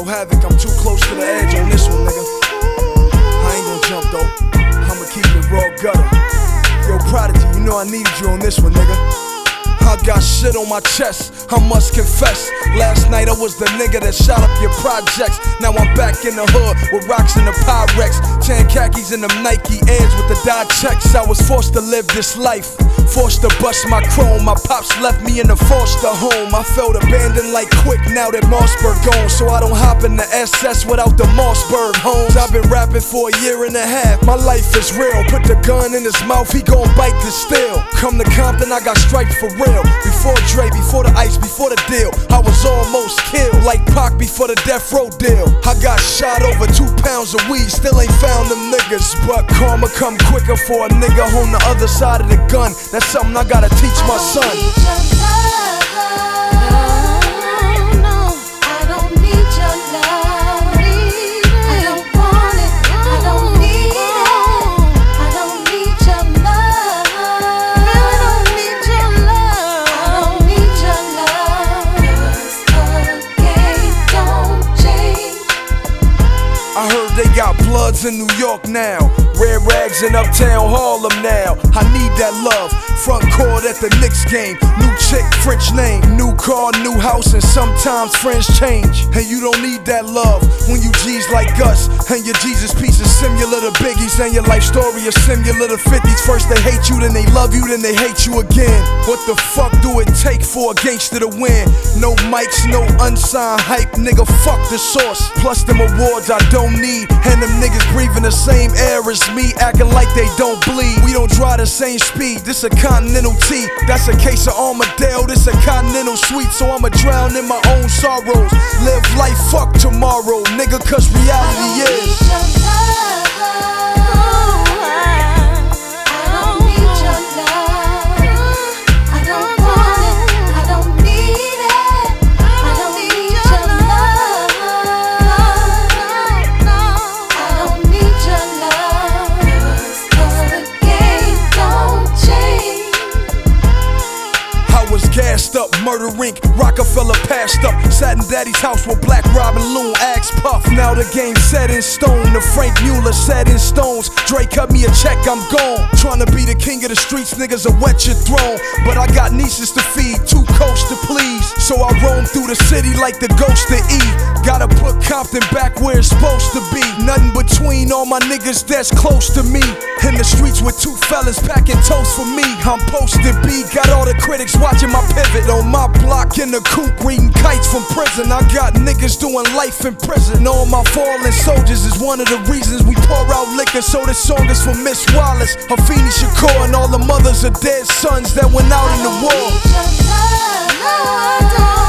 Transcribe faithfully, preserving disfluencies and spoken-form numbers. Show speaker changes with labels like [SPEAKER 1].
[SPEAKER 1] Yo, Havoc, I'm too close to the edge on this one, nigga. I ain't gon' jump though, I'ma keep it raw gutter. Yo, Prodigy, you know I needed you on this one, nigga. I got shit on my chest, I must confess. Last night I was the nigga that shot up your projects. Now I'm back in the hood with rocks in the Pyrex, tan khakis and them Nike Airs with the dye checks. I was forced to live this life, forced to bust my chrome. My pops left me in a foster home. I felt abandoned like Quick now that Mossberg gone, so I don't hop in the S S without the Mossberg homes. I've been rapping for a year and a half, my life is real. Put the gun in his mouth, he gon' bite the steel. Come to Compton, I got striped for real. Before Dre, before the ice, before the deal, I was almost killed like Pac before the death row deal. I got shot over two pounds of weed, still ain't found them niggas. But karma come quicker for a nigga on the other side of the gun. That's something I gotta teach my son. I heard they got Bloods in New York now, Red Rags in Uptown Harlem now. I need that love, front court at the Knicks game. New chick, French name, new car, new house, and sometimes friends change. And you don't need that love when you G's like us, and your Jesus piece is similar to Biggie's, and your life story is similar to fifties. First they hate you, then they love you, then they hate you again. What the fuck do it take for a gangster to win? No mics, no unsigned hype, nigga, fuck the source. Plus them awards I don't need, and them niggas breathing the same air as me, acting like they don't bleed. We don't drive the same speed, this a Continental T. That's a case of Armadale, this a Continental Suite. So I'ma drown in my own sorrows, live life, fuck tomorrow, nigga, cause reality is gassed up, Murder Inc, Rockefeller passed up, sat in daddy's house with Black Robin, Loon, Axe Puff. Now the game set in stone, the Frank Mueller set in stones. Dre cut me a check, I'm gone. Tryna be the king of the streets, niggas will wet your throne. But I got nieces to feed, two coasts to please, so I roam through the city like the ghost of E. Gotta put Compton back where it's supposed to be. Nothing between all my niggas that's close to me. In the streets with two fellas packing toast for me. I'm posted B, got all the critics watching my pivot. On my block in the coop reading kites from prison. I got niggas doing life in prison. All my fallen soldiers is one of the reasons we pour out liquor. So this song is for Miss Wallace, Afeni Shakur, and all the mothers of dead sons that went out in the war.